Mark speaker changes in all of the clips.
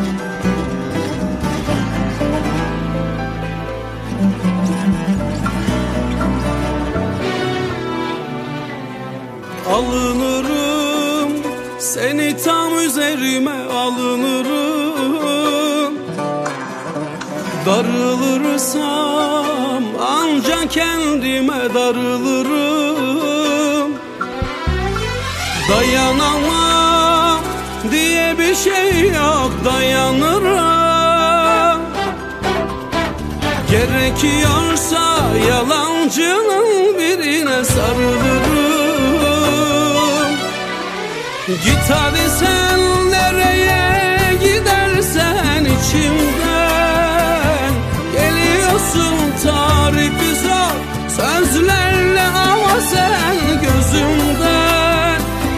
Speaker 1: Alınırım, seni tam üzerime alınırım. Darılırsam ancak kendime darılırım. Dayanamam diye bir şey yok, dayanırım. Gerekiyorsa yalancının birine sarılırım. Git hadi sen nereye gidersen içimden. Geliyorsun tarifi zor sözlerle ama sen gözümden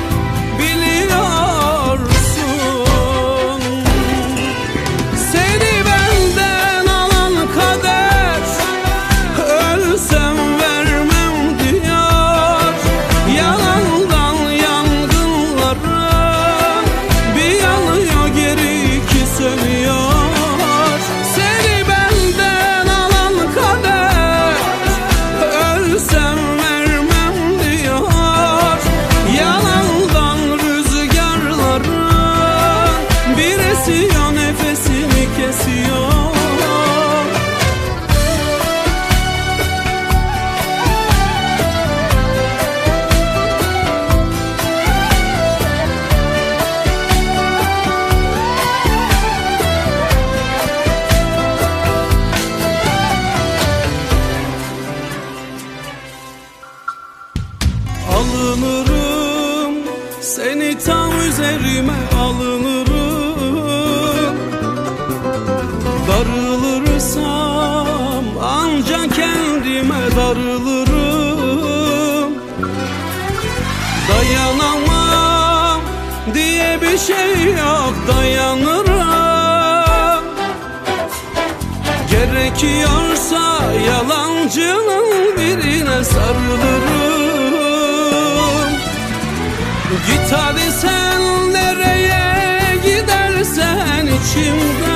Speaker 1: biliyorsun. Seni benden alan kader ölsem vermem diyor. Yalandan yangınların bir yanıyor geri iki sönüyor. Seni benden alan kader ölsem vermem diyor. Yalandan rüzgarların bir esiyor nefesimi kesiyor. Alınırım, seni tam üzerime alınırım. Darılırsam ancak kendime darılırım. Dayanamam diye bir şey yok, dayanırım. Gerekiyorsa yalancının birine sarılırım. Git hadi sen nereye gidersen içimden.